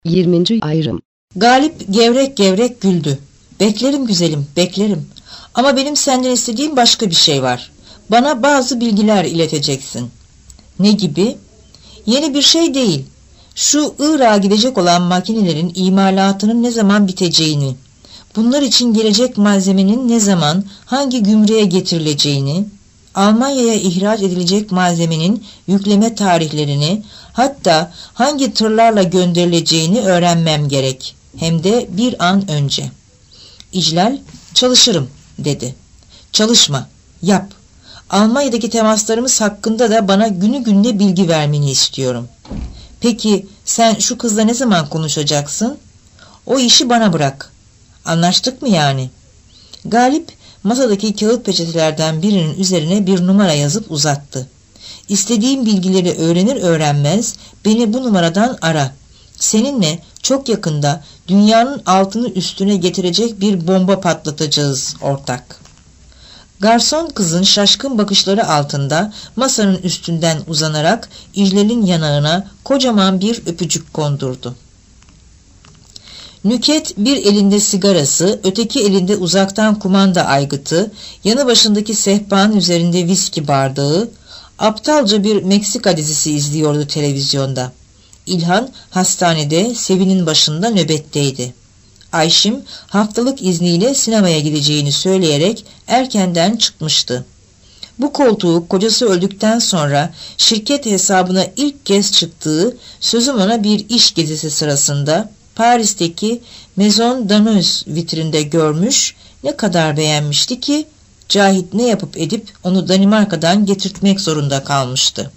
20. ayrım. Galip gevrek gevrek güldü. Beklerim güzelim, beklerim. Ama benim senden istediğim başka bir şey var. Bana bazı bilgiler ileteceksin. Ne gibi? Yeni bir şey değil. Şu Irak'a gidecek olan makinelerin imalatının ne zaman biteceğini, bunlar için gelecek malzemenin ne zaman, hangi gümrüğe getirileceğini, Almanya'ya ihraç edilecek malzemenin yükleme tarihlerini, hatta hangi tırlarla gönderileceğini öğrenmem gerek. Hem de bir an önce. İclal, çalışırım dedi. Çalışma, yap. Almanya'daki temaslarımız hakkında da bana günü gününe bilgi vermeni istiyorum. Peki sen şu kızla ne zaman konuşacaksın? O işi bana bırak. Anlaştık mı yani? Galip masadaki kağıt peçetelerden birinin üzerine bir numara yazıp uzattı. İstediğim bilgileri öğrenir öğrenmez beni bu numaradan ara. Seninle çok yakında dünyanın altını üstüne getirecek bir bomba patlatacağız ortak. Garson kızın şaşkın bakışları altında masanın üstünden uzanarak İclal'in yanağına kocaman bir öpücük kondurdu. Nüket bir elinde sigarası, öteki elinde uzaktan kumanda aygıtı, yanı başındaki sehpanın üzerinde viski bardağı, aptalca bir Meksika dizisi izliyordu televizyonda. İlhan hastanede Sevin'in başında nöbetteydi. Ayşim haftalık izniyle sinemaya gideceğini söyleyerek erkenden çıkmıştı. Bu koltuğu kocası öldükten sonra şirket hesabına ilk kez çıktığı, sözüm ona bir iş gezisi sırasında Paris'teki Maison Danoise vitrinde görmüş, ne kadar beğenmişti ki Cahit ne yapıp edip onu Danimarka'dan getirtmek zorunda kalmıştı.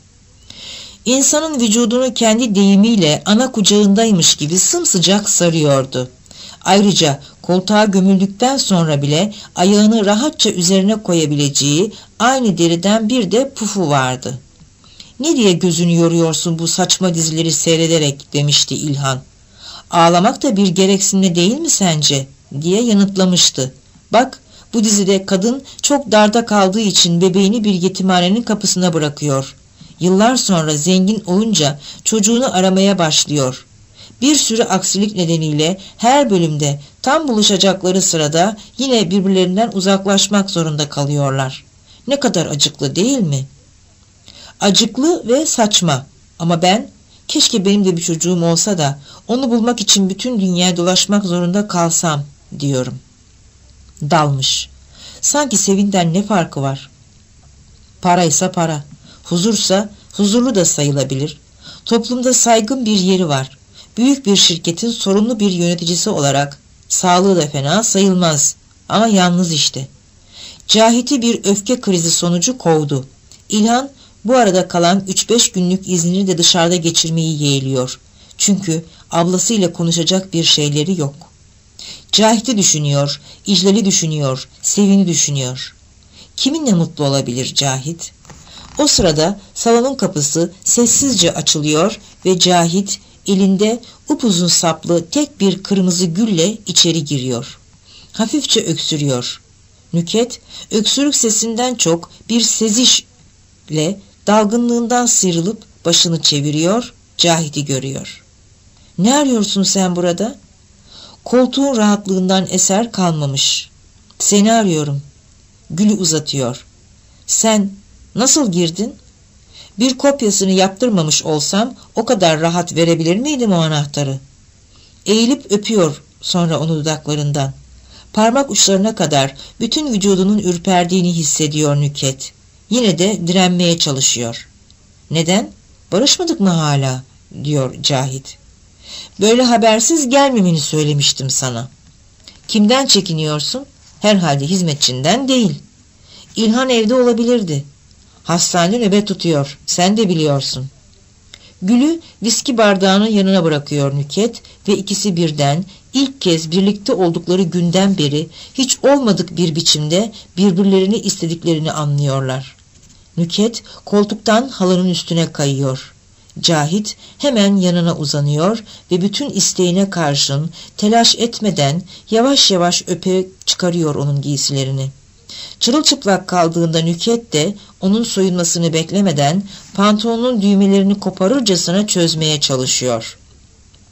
İnsanın vücudunu kendi deyimiyle ana kucağındaymış gibi sımsıcak sarıyordu. Ayrıca koltuğa gömüldükten sonra bile ayağını rahatça üzerine koyabileceği aynı deriden bir de pufu vardı. "Ne diye gözünü yoruyorsun bu saçma dizileri seyrederek?" demişti İlhan. "Ağlamak da bir gereksinme değil mi sence?" diye yanıtlamıştı. "Bak, bu dizide kadın çok darda kaldığı için bebeğini bir yetimhanenin kapısına bırakıyor. Yıllar sonra zengin olunca çocuğunu aramaya başlıyor. Bir sürü aksilik nedeniyle her bölümde tam buluşacakları sırada yine birbirlerinden uzaklaşmak zorunda kalıyorlar. Ne kadar acıklı değil mi?" "Acıklı ve saçma. Ama keşke benim de bir çocuğum olsa da onu bulmak için bütün dünyayı dolaşmak zorunda kalsam diyorum." Dalmış. Sanki Sevin'den ne farkı var? Paraysa para, huzursa huzurlu da sayılabilir. Toplumda saygın bir yeri var. Büyük bir şirketin sorumlu bir yöneticisi olarak sağlığı da fena sayılmaz. Ama yalnız işte. Cahit'i bir öfke krizi sonucu kovdu. İlhan bu arada kalan 3-5 günlük iznini de dışarıda geçirmeyi yeğliyor. Çünkü ablasıyla konuşacak bir şeyleri yok. Cahit'i düşünüyor, İclal'i düşünüyor, Sevin'i düşünüyor. Kiminle mutlu olabilir Cahit? O sırada salonun kapısı sessizce açılıyor ve Cahit elinde upuzun saplı tek bir kırmızı gülle içeri giriyor. Hafifçe öksürüyor. Nüket öksürük sesinden çok bir sezişle dalgınlığından sıyrılıp başını çeviriyor, Cahit'i görüyor. "Ne arıyorsun sen burada?" Koltuğun rahatlığından eser kalmamış. "Seni arıyorum." Gülü uzatıyor. "Sen nasıl girdin? Bir kopyasını yaptırmamış olsam o kadar rahat verebilir miydim o anahtarı?" Eğilip öpüyor sonra onu dudaklarından. Parmak uçlarına kadar bütün vücudunun ürperdiğini hissediyor Nüket. Yine de direnmeye çalışıyor. "Neden? Barışmadık mı hala?" diyor Cahit. "Böyle habersiz gelmemeni söylemiştim sana." "Kimden çekiniyorsun? Herhalde hizmetçinden değil." "İlhan evde olabilirdi." "Hastanede nöbet tutuyor. Sen de biliyorsun." Gül'ü viski bardağının yanına bırakıyor Nüket ve ikisi birden ilk kez birlikte oldukları günden beri hiç olmadık bir biçimde birbirlerini istediklerini anlıyorlar. Nüket koltuktan halının üstüne kayıyor. Cahit hemen yanına uzanıyor ve bütün isteğine karşın telaş etmeden yavaş yavaş öpe çıkarıyor onun giysilerini. Çırılçıplak kaldığında Nüket de onun soyunmasını beklemeden pantolonun düğmelerini koparırcasına çözmeye çalışıyor.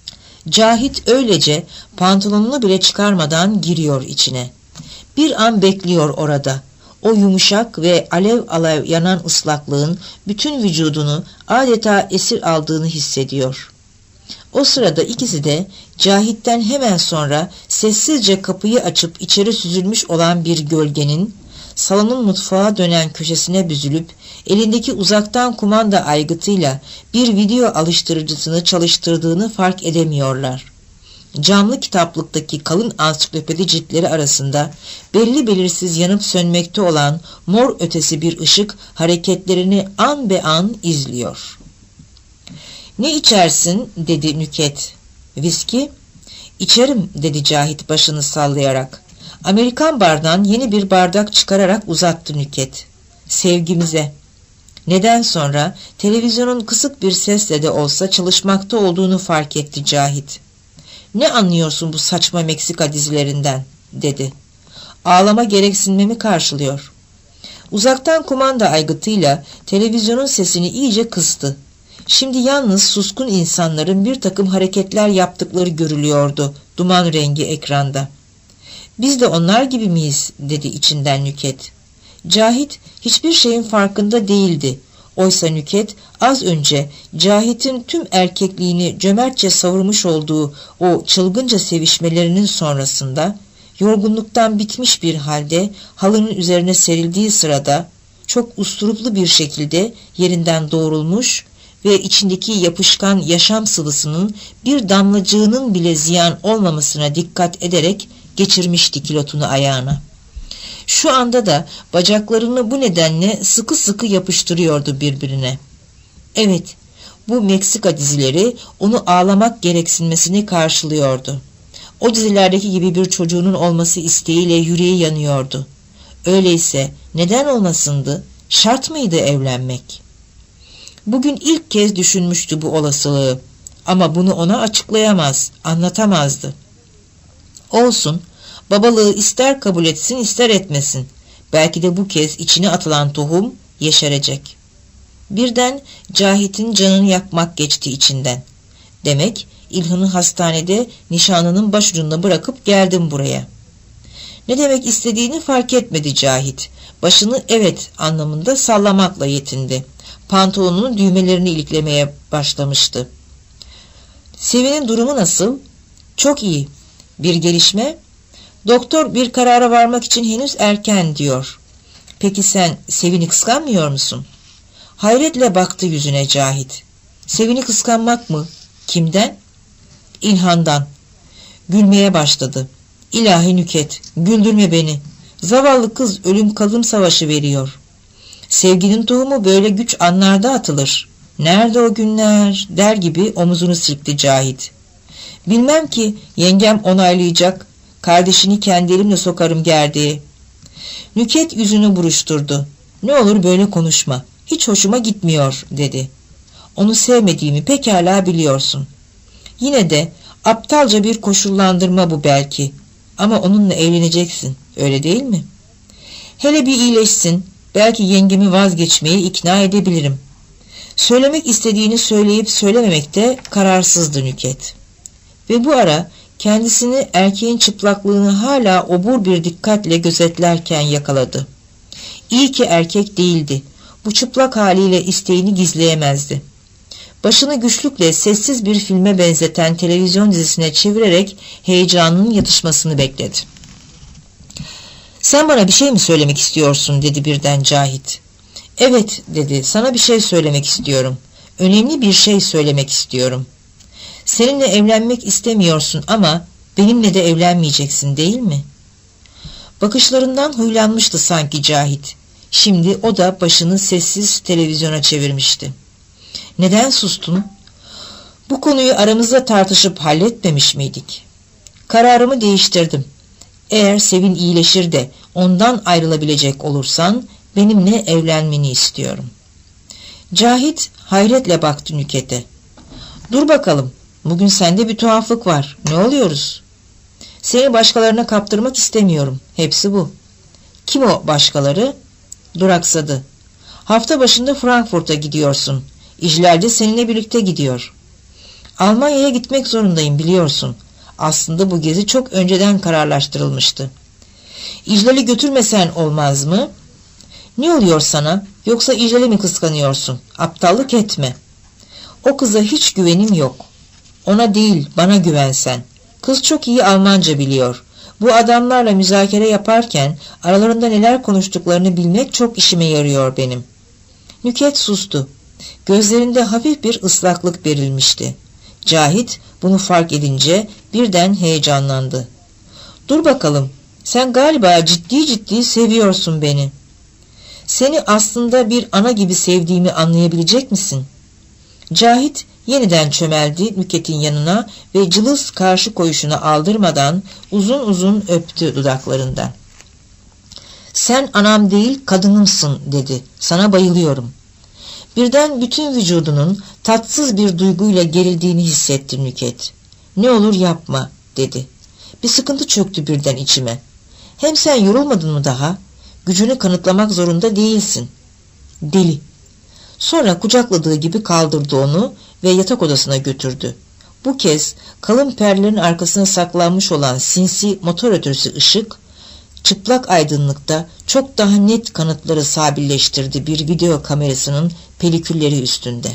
Cahit öylece pantolonunu bile çıkarmadan giriyor içine. Bir an bekliyor orada. O yumuşak ve alev alev yanan ıslaklığın bütün vücudunu adeta esir aldığını hissediyor. O sırada ikisi de Cahit'ten hemen sonra sessizce kapıyı açıp içeri süzülmüş olan bir gölgenin salonun mutfağa dönen köşesine büzülüp elindeki uzaktan kumanda aygıtıyla bir video alıştırıcısını çalıştırdığını fark edemiyorlar. Camlı kitaplıktaki kalın ansiklopedi ciltleri arasında belli belirsiz yanıp sönmekte olan mor ötesi bir ışık hareketlerini an be an izliyor. "Ne içersin?" dedi Nüket. "Viski?" "İçerim," dedi Cahit başını sallayarak. Amerikan bardan yeni bir bardak çıkararak uzattı Nüket. "Sevgimize." Neden sonra televizyonun kısık bir sesle de olsa çalışmakta olduğunu fark etti Cahit. "Ne anlıyorsun bu saçma Meksika dizilerinden?" dedi. "Ağlama gereksinmemi karşılıyor." Uzaktan kumanda aygıtıyla televizyonun sesini iyice kıstı. Şimdi yalnız suskun insanların bir takım hareketler yaptıkları görülüyordu duman rengi ekranda. "Biz de onlar gibi miyiz?" dedi içinden Nüket. Cahit hiçbir şeyin farkında değildi. Oysa Nüket az önce Cahit'in tüm erkekliğini cömertçe savurmuş olduğu o çılgınca sevişmelerinin sonrasında yorgunluktan bitmiş bir halde halının üzerine serildiği sırada çok usturuplu bir şekilde yerinden doğrulmuş ve içindeki yapışkan yaşam sıvısının bir damlacığının bile ziyan olmamasına dikkat ederek geçirmişti kilotunu ayağına. Şu anda da bacaklarını bu nedenle sıkı sıkı yapıştırıyordu birbirine. Evet, bu Meksika dizileri onu ağlamak gereksinmesini karşılıyordu. O dizilerdeki gibi bir çocuğunun olması isteğiyle yüreği yanıyordu. Öyleyse neden olmasındı? Şart mıydı evlenmek? Bugün ilk kez düşünmüştü bu olasılığı. Ama bunu ona açıklayamaz, anlatamazdı. Olsun, babalığı ister kabul etsin ister etmesin. Belki de bu kez içine atılan tohum yeşerecek. Birden Cahit'in canını yakmak geçti içinden. Demek İlhan'ı hastanede nişanlının başucunda bırakıp geldim buraya. Ne demek istediğini fark etmedi Cahit. Başını evet anlamında sallamakla yetindi. Pantolonunun düğmelerini iliklemeye başlamıştı. "Sevin'in durumu nasıl?" "Çok iyi." "Bir gelişme?" "Doktor bir karara varmak için henüz erken diyor." "Peki sen Sevin'i kıskanmıyor musun?" Hayretle baktı yüzüne Cahit. "Sevin'i kıskanmak mı? Kimden?" "İlhan'dan." Gülmeye başladı. "İlahi Nüket, güldürme beni. Zavallı kız ölüm kalım savaşı veriyor. Sevginin tohumu böyle güç anlarda atılır. Nerede o günler?" der gibi omuzunu silkti Cahit. "Bilmem ki yengem onaylayacak. Kardeşini kendi elimle sokarım gerdeğe." Nüket yüzünü buruşturdu. "Ne olur böyle konuşma. Hiç hoşuma gitmiyor," dedi. "Onu sevmediğimi pekala biliyorsun. Yine de aptalca bir koşullandırma bu belki. Ama onunla evleneceksin, öyle değil mi? Hele bir iyileşsin, belki yengemi vazgeçmeye ikna edebilirim." Söylemek istediğini söyleyip söylememekte kararsızdı Nüket. Ve bu ara kendisini erkeğin çıplaklığını hala obur bir dikkatle gözetlerken yakaladı. İyi ki erkek değildi. Bu çıplak haliyle isteğini gizleyemezdi. Başını güçlükle sessiz bir filme benzeten televizyon dizisine çevirerek heyecanının yatışmasını bekledi. "Sen bana bir şey mi söylemek istiyorsun?" dedi birden Cahit. "Evet," dedi, "sana bir şey söylemek istiyorum. Önemli bir şey söylemek istiyorum. Seninle evlenmek istemiyorsun ama benimle de evlenmeyeceksin değil mi?" Bakışlarından huylanmıştı sanki Cahit. Şimdi o da başını sessiz televizyona çevirmişti. "Neden sustun? Bu konuyu aramızda tartışıp halletmemiş miydik?" "Kararımı değiştirdim. Eğer Sevin iyileşir de ondan ayrılabilecek olursan benimle evlenmeni istiyorum." Cahit hayretle baktı Nüket'e. "Dur bakalım, bugün sende bir tuhaflık var. Ne oluyoruz?" "Seni başkalarına kaptırmak istemiyorum. Hepsi bu." "Kim o başkaları?" Duraksadı. "Hafta başında Frankfurt'a gidiyorsun. İclal de seninle birlikte gidiyor." Almanya'ya gitmek zorundayım biliyorsun. Aslında bu gezi çok önceden kararlaştırılmıştı. İclal'i götürmesen olmaz mı? Ne oluyor sana? Yoksa İclal'i mi kıskanıyorsun? Aptallık etme. O kıza hiç güvenim yok. Ona değil, bana güvensen. Kız çok iyi Almanca biliyor. Bu adamlarla müzakere yaparken aralarında neler konuştuklarını bilmek çok işime yarıyor benim. Nükhet sustu. Gözlerinde hafif bir ıslaklık verilmişti. Cahit bunu fark edince birden heyecanlandı. Dur bakalım, sen galiba ciddi ciddi seviyorsun beni. Seni aslında bir ana gibi sevdiğimi anlayabilecek misin? Cahit yeniden çömeldi Nükhet'in yanına ve cılız karşı koyuşunu aldırmadan uzun uzun öptü dudaklarından. Sen anam değil kadınımsın dedi. Sana bayılıyorum. Birden bütün vücudunun tatsız bir duyguyla gerildiğini hissetti Nükhet. Ne olur yapma dedi. Bir sıkıntı çöktü birden içime. Hem sen yorulmadın mı daha? Gücünü kanıtlamak zorunda değilsin. Deli. Sonra kucakladığı gibi kaldırdı onu ve yatak odasına götürdü. Bu kez kalın perdelerin arkasına saklanmış olan sinsi motor ötürüsü ışık, çıplak aydınlıkta çok daha net kanıtları sabilleştirdi bir video kamerasının pelikülleri üstünde.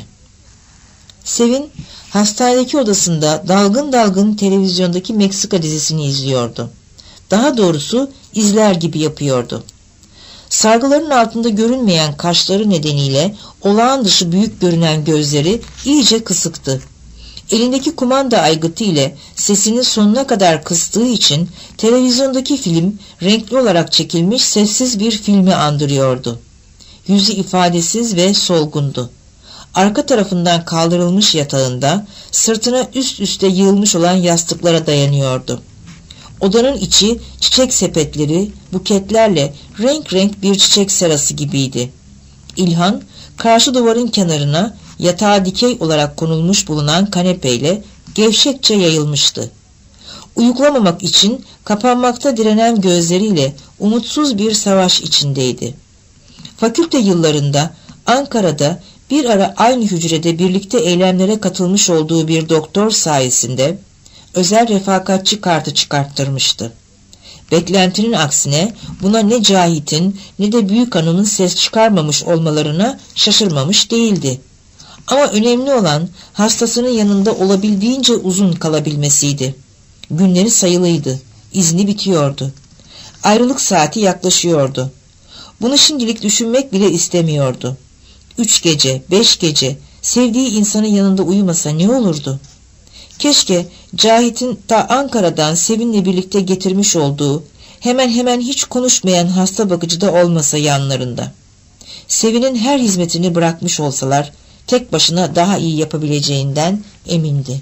Sevin, hastanedeki odasında dalgın dalgın televizyondaki Meksika dizisini izliyordu. Daha doğrusu izler gibi yapıyordu. Sargıların altında görünmeyen kaşları nedeniyle olağan dışı büyük görünen gözleri iyice kısıktı. Elindeki kumanda aygıtı ile sesini sonuna kadar kıstığı için televizyondaki film renkli olarak çekilmiş sessiz bir filmi andırıyordu. Yüzü ifadesiz ve solgundu. Arka tarafından kaldırılmış yatağında sırtına üst üste yığılmış olan yastıklara dayanıyordu. Odanın içi çiçek sepetleri, buketlerle renk renk bir çiçek serası gibiydi. İlhan, karşı duvarın kenarına yatağa dikey olarak konulmuş bulunan kanepeyle gevşekçe yayılmıştı. Uyuklamamak için kapanmakta direnen gözleriyle umutsuz bir savaş içindeydi. Fakülte yıllarında Ankara'da bir ara aynı hücrede birlikte eylemlere katılmış olduğu bir doktor sayesinde özel refakatçi kartı çıkarttırmıştı. Beklentinin aksine buna ne Cahit'in ne de büyük hanımın ses çıkarmamış olmalarına şaşırmamış değildi. Ama önemli olan hastasının yanında olabildiğince uzun kalabilmesiydi. Günleri sayılıydı. İzni bitiyordu. Ayrılık saati yaklaşıyordu. Bunu şimdilik düşünmek bile istemiyordu. 3 gece, 5 gece sevdiği insanın yanında uyumasa ne olurdu? Keşke Cahit'in ta Ankara'dan Sevin'le birlikte getirmiş olduğu hemen hemen hiç konuşmayan hasta bakıcı da olmasa yanlarında. Sevin'in her hizmetini bırakmış olsalar tek başına daha iyi yapabileceğinden emindi.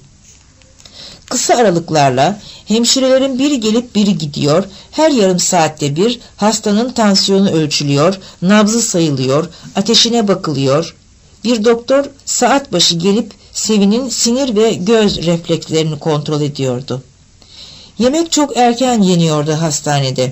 Kısa aralıklarla hemşirelerin biri gelip biri gidiyor, her yarım saatte bir hastanın tansiyonu ölçülüyor, nabzı sayılıyor, ateşine bakılıyor. Bir doktor saat başı gelip Sevin'in sinir ve göz reflekslerini kontrol ediyordu. Yemek çok erken yeniyordu hastanede.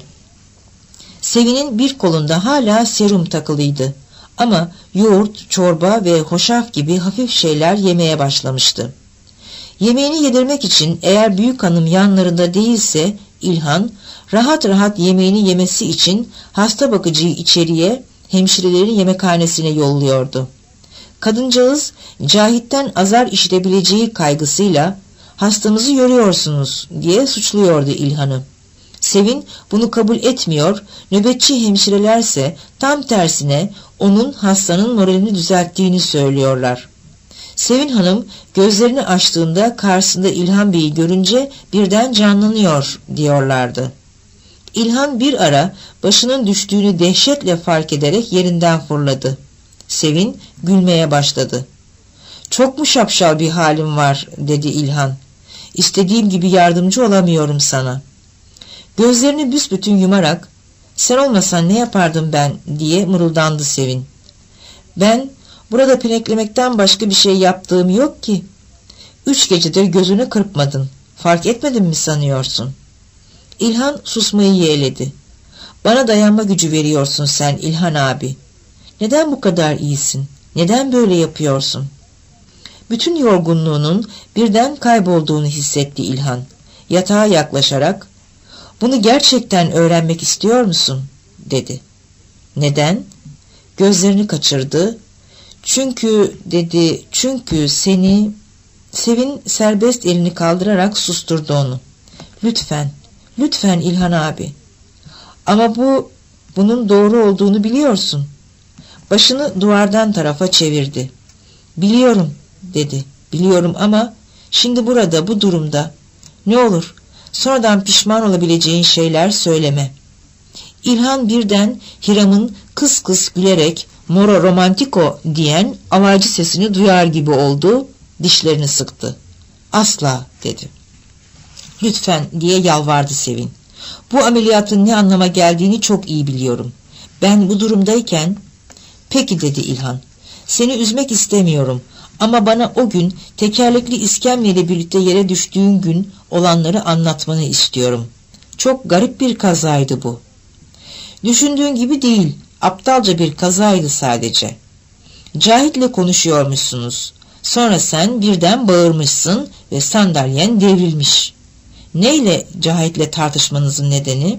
Sevin'in bir kolunda hala serum takılıydı. Ama yoğurt, çorba ve hoşaf gibi hafif şeyler yemeye başlamıştı. Yemeğini yedirmek için eğer büyük hanım yanlarında değilse İlhan rahat rahat yemeğini yemesi için hasta bakıcıyı içeriye hemşirelerin yemekhanesine yolluyordu. Kadıncağız Cahit'ten azar işitebileceği kaygısıyla hastamızı yoruyorsunuz diye suçluyordu İlhan'ı. Sevin bunu kabul etmiyor, nöbetçi hemşirelerse tam tersine onun hastanın moralini düzelttiğini söylüyorlar. Sevin Hanım gözlerini açtığında karşısında İlhan Bey'i görünce birden canlanıyor diyorlardı. İlhan bir ara başının düştüğünü dehşetle fark ederek yerinden fırladı. Sevin gülmeye başladı. "Çok mu şapşal bir halim var?" dedi İlhan. "İstediğim gibi yardımcı olamıyorum sana." Gözlerini büsbütün yumarak "Sen olmasan ne yapardım ben?" diye mırıldandı Sevin. "Ben burada pineklemekten başka bir şey yaptığım yok ki. 3 gecedir gözünü kırpmadın. Fark etmedin mi sanıyorsun?" İlhan susmayı yeğledi. "Bana dayanma gücü veriyorsun sen İlhan abi. Neden bu kadar iyisin? Neden böyle yapıyorsun?" Bütün yorgunluğunun birden kaybolduğunu hissetti İlhan. Yatağa yaklaşarak, "Bunu gerçekten öğrenmek istiyor musun?" dedi. "Neden?" Gözlerini kaçırdı. Çünkü seni..." Sevin serbest elini kaldırarak susturdu onu. Lütfen İlhan abi. "Ama bunun doğru olduğunu biliyorsun." Başını duvardan tarafa çevirdi. "Biliyorum," dedi. "Biliyorum ama şimdi burada, bu durumda. Ne olur sonradan pişman olabileceğin şeyler söyleme." İlhan birden Hiram'ın kıs kıs gülerek "Moro romantiko" diyen alaycı sesini duyar gibi oldu. Dişlerini sıktı. "Asla," dedi. "Lütfen," diye yalvardı Sevin. "Bu ameliyatın ne anlama geldiğini çok iyi biliyorum. Ben bu durumdayken..." "Peki," dedi İlhan. "Seni üzmek istemiyorum ama bana o gün tekerlekli iskemleyle birlikte yere düştüğün gün olanları anlatmanı istiyorum. Çok garip bir kazaydı bu." "Düşündüğün gibi değil. Aptalca bir kazaydı sadece. Cahit'le konuşuyormuşsunuz. Sonra sen birden bağırmışsın ve sandalyen devrilmiş." "Neyle Cahit'le tartışmanızın nedeni?"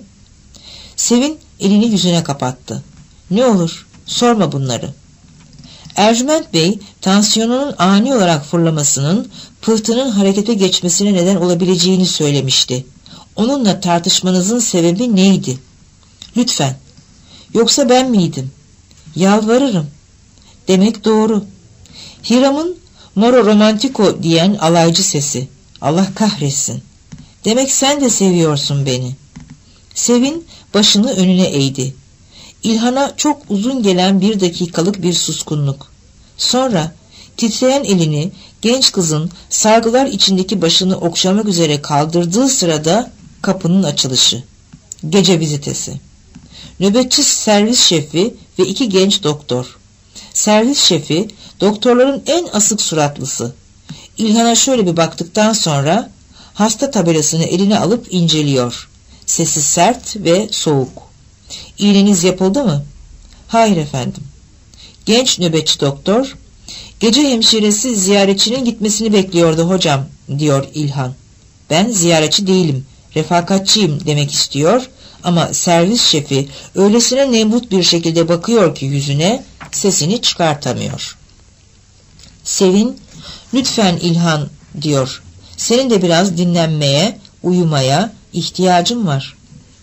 Sevin elini yüzüne kapattı. "Ne olur sorma bunları." Ercüment Bey tansiyonunun ani olarak fırlamasının pıhtının harekete geçmesine neden olabileceğini söylemişti. "Onunla tartışmanızın sebebi neydi?" "Lütfen." "Yoksa ben miydim?" "Yalvarırım." "Demek doğru." Hiram'ın "Moro romantiko" diyen alaycı sesi. "Allah kahretsin. Demek sen de seviyorsun beni." Sevin başını önüne eğdi. İlhan'a çok uzun gelen 1 dakikalık bir suskunluk. Sonra titreyen elini genç kızın sargılar içindeki başını okşamak üzere kaldırdığı sırada kapının açılışı. Gece vizitesi. Nöbetçi servis şefi ve 2 genç doktor. Servis şefi doktorların en asık suratlısı. İlhan'a şöyle bir baktıktan sonra hasta tabelasını eline alıp inceliyor. Sesi sert ve soğuk. "İğneniz yapıldı mı?" "Hayır efendim." Genç nöbetçi doktor, "Gece hemşiresi ziyaretçinin gitmesini bekliyordu hocam," diyor İlhan. "Ben ziyaretçi değilim, refakatçiyim," demek istiyor ama servis şefi öylesine nemrut bir şekilde bakıyor ki yüzüne, sesini çıkartamıyor. Sevin, "Lütfen İlhan," diyor. "Senin de biraz dinlenmeye, uyumaya ihtiyacın var."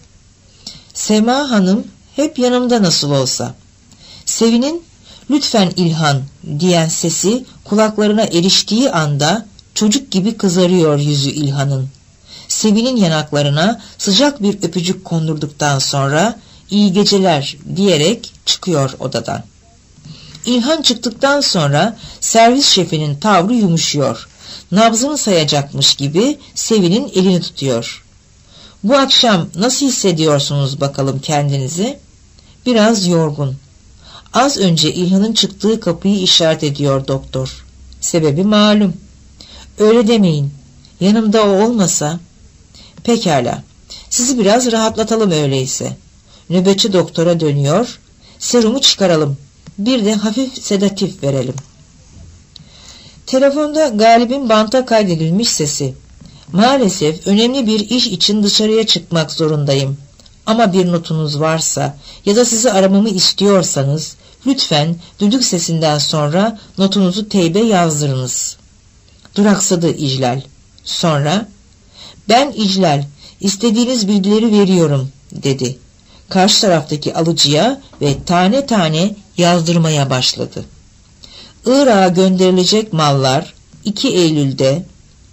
Sema Hanım hep yanımda nasıl olsa. Sevin'in "Lütfen İlhan" diyen sesi kulaklarına eriştiği anda çocuk gibi kızarıyor yüzü İlhan'ın. Sevin'in yanaklarına sıcak bir öpücük kondurduktan sonra "İyi geceler" diyerek çıkıyor odadan. İlhan çıktıktan sonra servis şefinin tavrı yumuşuyor. Nabzını sayacakmış gibi Sevin'in elini tutuyor. "Bu akşam nasıl hissediyorsunuz bakalım kendinizi?" "Biraz yorgun." Az önce İlhan'ın çıktığı kapıyı işaret ediyor doktor. "Sebebi malum." "Öyle demeyin. Yanımda o olmasa..." "Pekala. Sizi biraz rahatlatalım öyleyse." Nöbetçi doktora dönüyor. "Serumu çıkaralım. Bir de hafif sedatif verelim." Telefonda Galip'in banta kaydedilmiş sesi. "Maalesef önemli bir iş için dışarıya çıkmak zorundayım. Ama bir notunuz varsa ya da sizi aramamı istiyorsanız lütfen düdük sesinden sonra notunuzu teybe yazdırınız." Duraksadı İclal. Sonra "Ben İclal, istediğiniz bilgileri veriyorum," dedi. Karşı taraftaki alıcıya ve tane tane yazdırmaya başladı. Irak'a gönderilecek mallar 2 Eylül'de.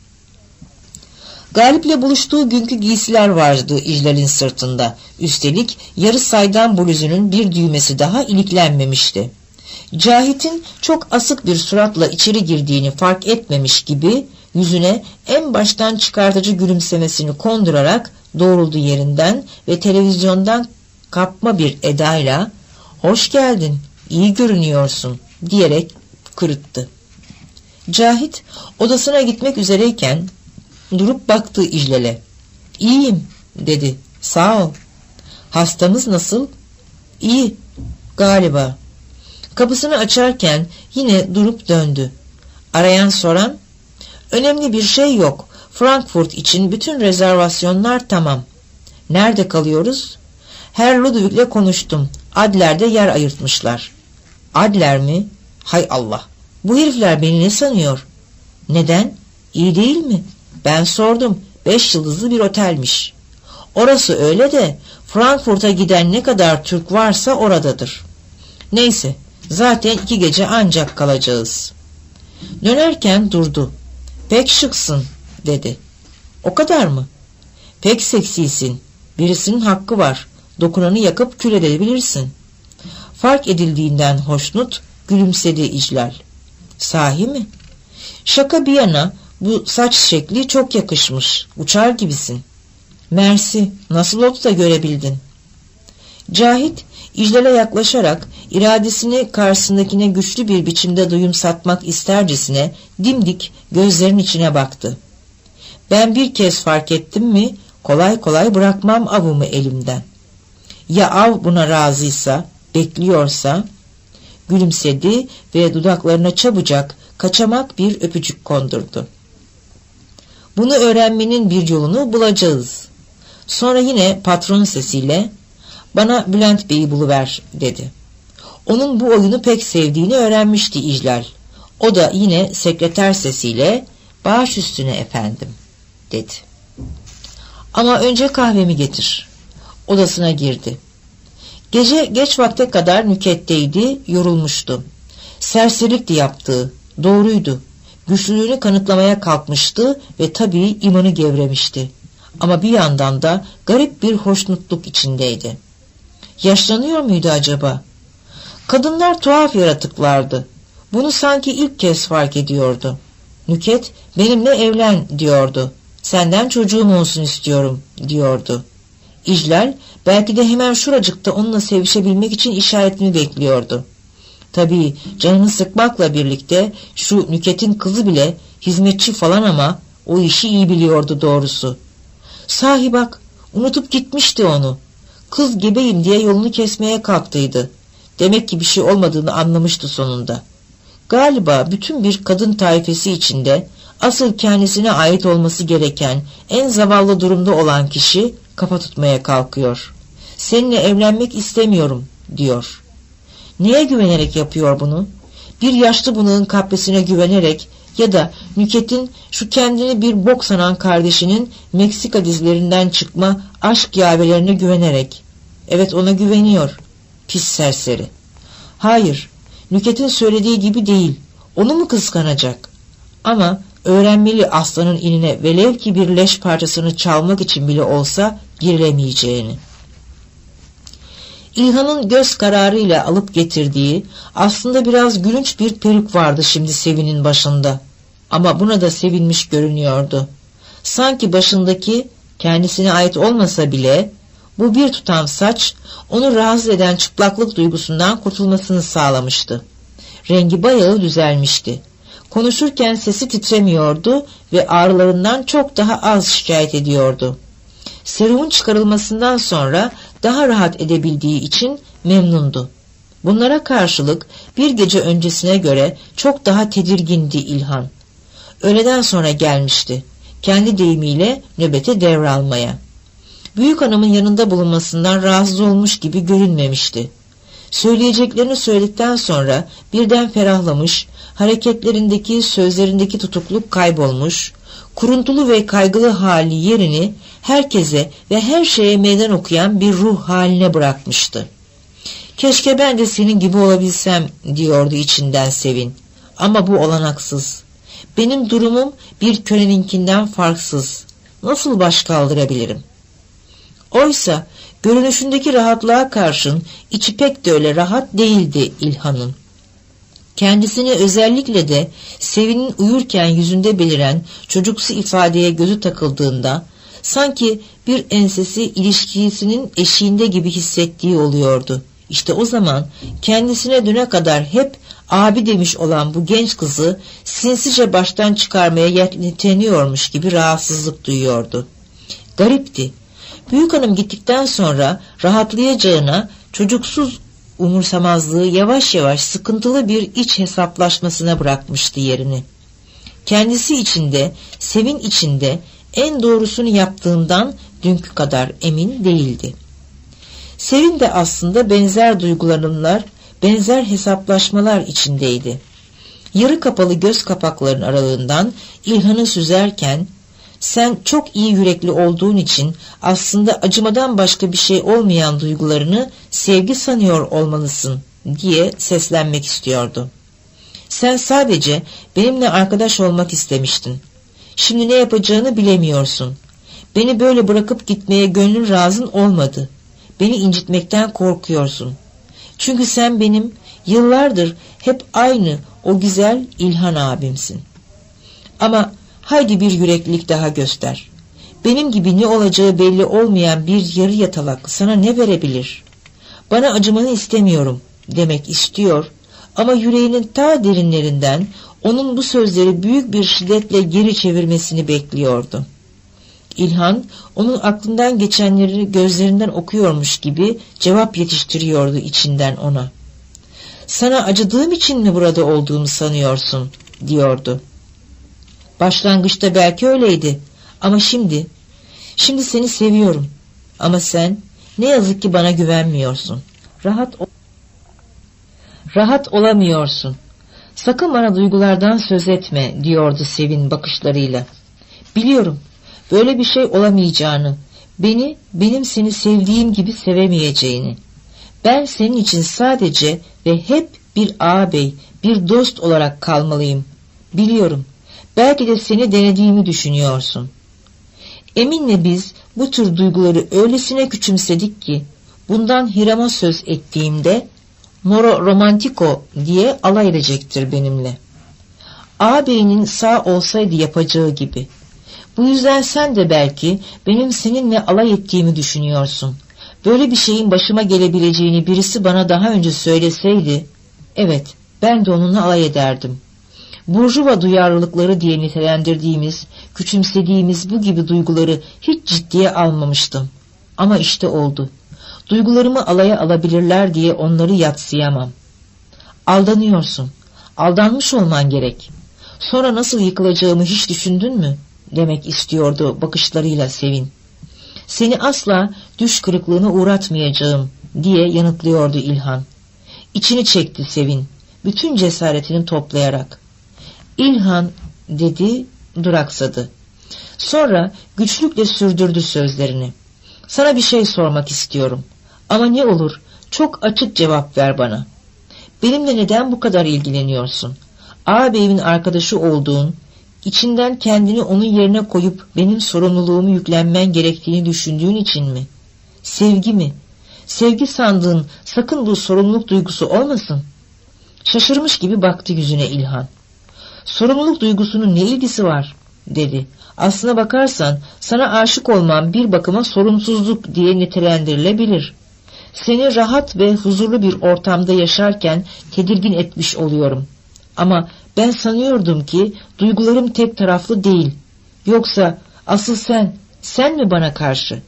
Galip'le buluştuğu günkü giysiler vardı İclal'in sırtında. Üstelik yarı saydam bluzunun bir düğmesi daha iliklenmemişti. Cahit'in çok asık bir suratla içeri girdiğini fark etmemiş gibi yüzüne en baştan çıkartıcı gülümsemesini kondurarak doğruldu yerinden ve televizyondan kapma bir edayla "Hoş geldin, iyi görünüyorsun," diyerek kırıttı. Cahit odasına gitmek üzereyken durup baktı İclal'e. "İyiyim," dedi. "Sağ ol." "Hastamız nasıl?" "İyi, galiba." Kapısını açarken yine durup döndü. Arayan soran, önemli bir şey yok. Frankfurt için bütün rezervasyonlar tamam. Nerede kalıyoruz? Herr Ludwig'le konuştum. Adler'de yer ayırtmışlar. Adler mi? Hay Allah. Bu herifler beni ne sanıyor? Neden? İyi değil mi? Ben sordum. 5 yıldızlı bir otelmiş. Orası öyle de Frankfurt'a giden ne kadar Türk varsa oradadır. Neyse, zaten 2 gece ancak kalacağız. Dönerken durdu. Pek şıksın dedi. O kadar mı? Pek seksisin. Birisinin hakkı var. Dokunanı yakıp kül edebilirsin. Fark edildiğinden hoşnut gülümsedi İclal. Sahi mi? Şaka bir yana bu saç şekli çok yakışmış. Uçar gibisin. Mersi, nasıl oldu da görebildin? Cahit İclal'e yaklaşarak iradesini karşısındakine güçlü bir biçimde duyumsatmak istercesine dimdik gözlerinin içine baktı. Ben bir kez fark ettim mi kolay kolay bırakmam avımı elimden. Ya av buna razıysa, bekliyorsa? Gülümsedi ve dudaklarına çabucak kaçamak bir öpücük kondurdu. Bunu öğrenmenin bir yolunu bulacağız. Sonra yine patron sesiyle, bana Bülent Bey'i buluver dedi. Onun bu oyunu pek sevdiğini öğrenmişti İclal. O da yine sekreter sesiyle, baş üstüne efendim dedi. Ama önce kahvemi getir. Odasına girdi. Gece geç vakte kadar nüketteydi, yorulmuştu. Serserilikti yaptığı, doğruydu. Güçlülüğünü kanıtlamaya kalkmıştı ve tabii imanı gevremişti. Ama bir yandan da garip bir hoşnutluk içindeydi. Yaşlanıyor muydu acaba? Kadınlar tuhaf yaratıklardı. Bunu sanki ilk kez fark ediyordu. Nüket, benimle evlen diyordu. Senden çocuğum olsun istiyorum diyordu. İclal, belki de hemen şuracıkta onunla sevişebilmek için işaretini bekliyordu. Tabii canını sıkmakla birlikte şu Nüket'in kızı bile hizmetçi falan ama o işi iyi biliyordu doğrusu. Sahi bak, unutup gitmişti onu. Kız gebeyim diye yolunu kesmeye kalktıydı. Demek ki bir şey olmadığını anlamıştı sonunda. Galiba bütün bir kadın taifesi içinde asıl kendisine ait olması gereken en zavallı durumda olan kişi kafa tutmaya kalkıyor. Seninle evlenmek istemiyorum diyor. Neye güvenerek yapıyor bunu? Bir yaşlı bunağın kaprisine güvenerek ya da Nüket'in şu kendini bir bok sanan kardeşinin Meksika dizilerinden çıkma aşk yavelerine güvenerek. Evet, ona güveniyor. Pis serseri. Hayır, Nüket'in söylediği gibi değil. Onu mu kıskanacak? Ama öğrenmeli aslanın inine velev ki bir leş parçasını çalmak için bile olsa girilemeyeceğini. İlhan'ın göz kararıyla alıp getirdiği aslında biraz gülünç bir peruk vardı şimdi Sevin'in başında. Ama buna da sevinmiş görünüyordu. Sanki başındaki kendisine ait olmasa bile bu bir tutam saç onu rahatsız eden çıplaklık duygusundan kurtulmasını sağlamıştı. Rengi bayağı düzelmişti. Konuşurken sesi titremiyordu ve ağrılarından çok daha az şikayet ediyordu. Serumun çıkarılmasından sonra daha rahat edebildiği için memnundu. Bunlara karşılık bir gece öncesine göre çok daha tedirgindi İlhan. Öğleden sonra gelmişti. Kendi deyimiyle nöbete devralmaya. Büyük hanımın yanında bulunmasından rahatsız olmuş gibi görünmemişti. Söyleyeceklerini söyledikten sonra birden ferahlamış, hareketlerindeki, sözlerindeki tutukluk kaybolmuş, kuruntulu ve kaygılı hali yerini herkese ve her şeye meydan okuyan bir ruh haline bırakmıştı. Keşke ben de senin gibi olabilsem diyordu içinden Sevin. Ama bu olanaksız. Benim durumum bir köleninkinden farksız. Nasıl baş kaldırabilirim? Oysa görünüşündeki rahatlığa karşın içi pek de öyle rahat değildi İlhan'ın. Kendisini özellikle de Sevin'in uyurken yüzünde beliren çocuksu ifadeye gözü takıldığında sanki bir ensesi ilişkisinin eşiğinde gibi hissettiği oluyordu. İşte o zaman kendisine düne kadar hep abi demiş olan bu genç kızı sinsice baştan çıkarmaya yetleniyormuş gibi rahatsızlık duyuyordu. Garipti. Büyük hanım gittikten sonra rahatlayacağına çocuksuz umursamazlığı yavaş yavaş sıkıntılı bir iç hesaplaşmasına bırakmıştı yerini. kendisi içinde, Sevin içinde en doğrusunu yaptığından dünkü kadar emin değildi. Sevin de aslında benzer duygulanımlar, benzer hesaplaşmalar içindeydi. Yarı kapalı göz kapaklarının aralığından İlhan'ı süzerken, sen çok iyi yürekli olduğun için aslında acımadan başka bir şey olmayan duygularını sevgi sanıyor olmalısın diye seslenmek istiyordu. Sen sadece benimle arkadaş olmak istemiştin. Şimdi ne yapacağını bilemiyorsun. Beni böyle bırakıp gitmeye gönlün razın olmadı. Beni incitmekten korkuyorsun. Çünkü sen benim yıllardır hep aynı o güzel İlhan abimsin. Ama haydi bir yüreklilik daha göster. Benim gibi ne olacağı belli olmayan bir yarı yatalak sana ne verebilir? Bana acımanı istemiyorum demek istiyor ama yüreğinin ta derinlerinden onun bu sözleri büyük bir şiddetle geri çevirmesini bekliyordu. İlhan onun aklından geçenleri gözlerinden okuyormuş gibi cevap yetiştiriyordu içinden ona. Sana acıdığım için mi burada olduğumu sanıyorsun diyordu. Başlangıçta belki öyleydi ama şimdi seni seviyorum ama sen ne yazık ki bana güvenmiyorsun. Rahat olamıyorsun. Sakın bana duygulardan söz etme diyordu Sevin bakışlarıyla. Biliyorum böyle bir şey olamayacağını, benim seni sevdiğim gibi sevemeyeceğini. Ben senin için sadece ve hep bir ağabey, bir dost olarak kalmalıyım. Biliyorum. Belki de seni denediğimi düşünüyorsun. Eminle biz bu tür duyguları öylesine küçümsedik ki, bundan Hiram'a söz ettiğimde, moro romantiko diye alay edecektir benimle. Ağabeyinin sağ olsaydı yapacağı gibi. Bu yüzden sen de belki benim seninle alay ettiğimi düşünüyorsun. Böyle bir şeyin başıma gelebileceğini birisi bana daha önce söyleseydi, evet ben de onunla alay ederdim. Burjuva duyarlılıkları diye nitelendirdiğimiz, küçümsediğimiz bu gibi duyguları hiç ciddiye almamıştım. Ama işte oldu. Duygularımı alaya alabilirler diye onları yadsıyamam. Aldanıyorsun. Aldanmış olman gerek. Sonra nasıl yıkılacağımı hiç düşündün mü? Demek istiyordu bakışlarıyla Sevin. Seni asla düş kırıklığına uğratmayacağım diye yanıtlıyordu İlhan. İçini çekti Sevin, bütün cesaretini toplayarak. İlhan dedi, duraksadı. Sonra güçlükle sürdürdü sözlerini. Sana bir şey sormak istiyorum. Ama ne olur çok açık cevap ver bana. Benimle neden bu kadar ilgileniyorsun? Ağabeyimin arkadaşı olduğun, içinden kendini onun yerine koyup benim sorumluluğumu yüklenmen gerektiğini düşündüğün için mi? Sevgi mi? Sevgi sandığın sakın bu sorumluluk duygusu olmasın. Şaşırmış gibi baktı yüzüne İlhan. Sorumluluk duygusunun ne ilgisi var? Dedi. Aslına bakarsan sana aşık olmam bir bakıma sorumsuzluk diye nitelendirilebilir. Seni rahat ve huzurlu bir ortamda yaşarken tedirgin etmiş oluyorum. Ama ben sanıyordum ki duygularım tek taraflı değil. Yoksa asıl sen mi bana karşı?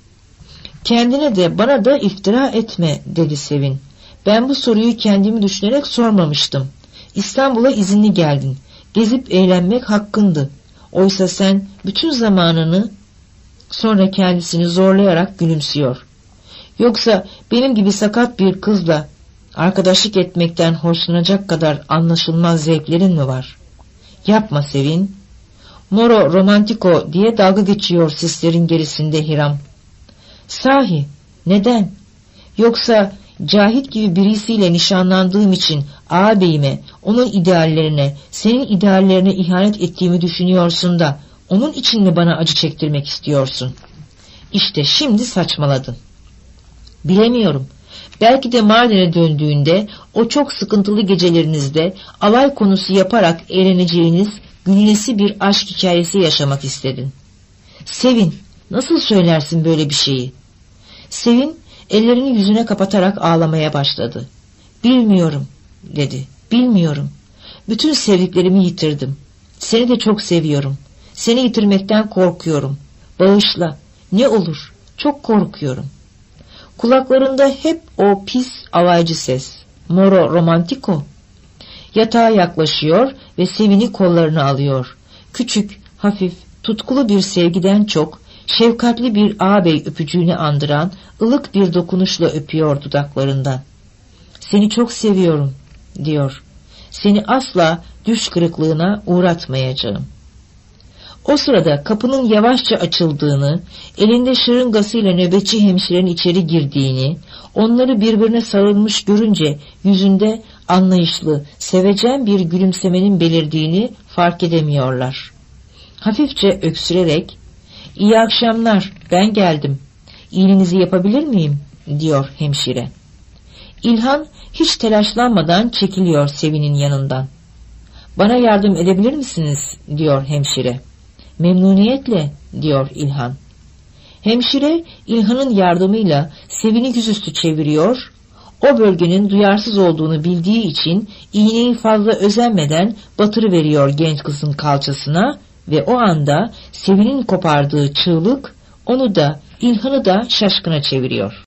Kendine de bana da iftira etme dedi Sevin. Ben bu soruyu kendimi düşünerek sormamıştım. İstanbul'a izinli geldin. Gezip eğlenmek hakkındı. Oysa sen bütün zamanını... Sonra kendisini zorlayarak gülümsüyor. Yoksa benim gibi sakat bir kızla arkadaşlık etmekten hoşlanacak kadar anlaşılmaz zevklerin mi var? Yapma Sevin. Moro romantiko diye dalga geçiyor sislerin gerisinde Hiram. Sahi neden? Yoksa Cahit gibi birisiyle nişanlandığım için ağabeyime, onun ideallerine, senin ideallerine ihanet ettiğimi düşünüyorsun da onun için mi bana acı çektirmek istiyorsun? İşte şimdi saçmaladın. Bilemiyorum. Belki de Mardin'e döndüğünde o çok sıkıntılı gecelerinizde alay konusu yaparak eğleneceğiniz gülnesi bir aşk hikayesi yaşamak istedin. Sevin, nasıl söylersin böyle bir şeyi? Sevin ellerini yüzüne kapatarak ağlamaya başladı. Bilmiyorum dedi. Bilmiyorum. Bütün sevdiklerimi yitirdim. Seni de çok seviyorum. Seni yitirmekten korkuyorum. Bağışla. Ne olur. Çok korkuyorum. Kulaklarında hep o pis alaycı ses. Moro romantiko. Yatağa yaklaşıyor ve Sevin'i kollarına alıyor. küçük, hafif, tutkulu bir sevgiden çok, şefkatli bir ağabey öpücüğünü andıran ılık bir dokunuşla öpüyor dudaklarından. "Seni çok seviyorum," diyor. "Seni asla düş kırıklığına uğratmayacağım." O sırada kapının yavaşça açıldığını, elinde şırıngasıyla nöbetçi hemşirenin içeri girdiğini, onları birbirine sarılmış görünce yüzünde anlayışlı, sevecen bir gülümsemenin belirdiğini fark edemiyorlar. Hafifçe öksürerek, "İyi akşamlar, ben geldim. İğnenizi yapabilir miyim?" diyor hemşire. İlhan hiç telaşlanmadan çekiliyor Sevin'in yanından. "Bana yardım edebilir misiniz?" diyor hemşire. "Memnuniyetle," diyor İlhan. Hemşire İlhan'ın yardımıyla Sevin'i yüzüstü çeviriyor, o bölgenin duyarsız olduğunu bildiği için iğneyi fazla özenmeden batırıveriyor genç kızın kalçasına ve o anda Sevin'in kopardığı çığlık onu da İlhan'ı da şaşkına çeviriyor.